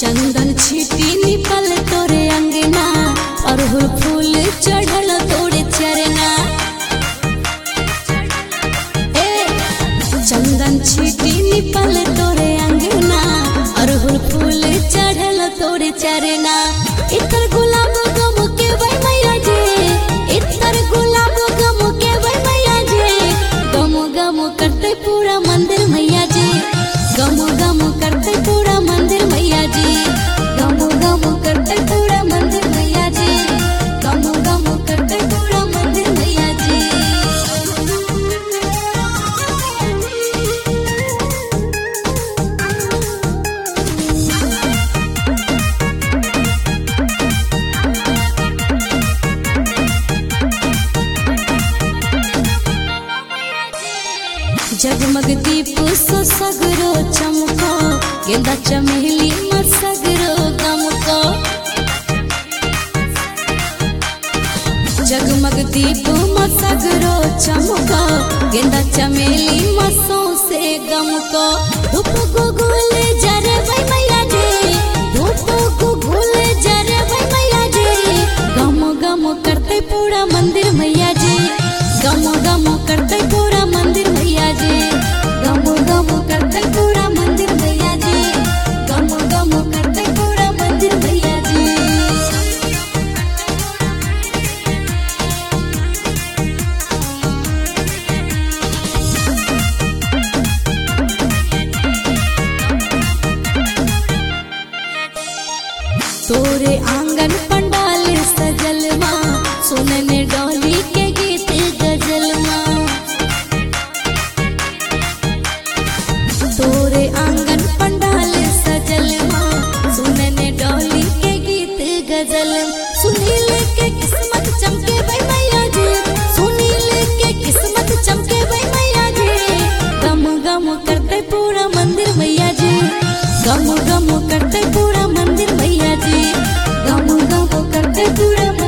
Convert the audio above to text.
चंदन छीटी निकल तोरे अंगना, अरहुल फूल चढ़ल तोरे चरना। चंदन छीटी निकल तोरे अंगना, अरहुल फूल चढ़ल तोरे चरना। इतर गुलाब गम के वै मैया जे, इतर गुलाब गम के वै मैया जे, गम गम करते पूरा मंदिर मैया जी, गम गम करते पूरा मंदिर मैया जी, गम गम करते पूरा मंदिर मैया जी, गम गम करते पूरा मंदिर मैया जी। जगमग दीप सो सगरो चमको, गेंदा चमेली मत सगरो गमको। जगमग दीप मत सगरो चमको, गेंदा चमेली मसों से गमको। धूप गुगुल जरे वै मैया जी, धूप गुगुल जरे वै मैया जी, गम गम करते पूरा मंदिर मैया जी, गम गम करते पूरा मंदिर मैया जी, गम गम करते पूरा मंदिर मैया जी, गम गम करते पूरा मंदिर मैया जी। तोरे आंगन पंडाल सजल माँ, सुनन डोली के गीत गजल माँ। तोरे आंगन पंडाल सजल माँ, सुनन डोली के गीत गजल। सुनील के किस्मत चमके वै मैया जी, सुनील के किस्मत चमके वै मैया जी, गम गम करते पूरा मंदिर मैया जी, गम गम करते पूरा मंदिर मैया जी, गम गम करते पूरा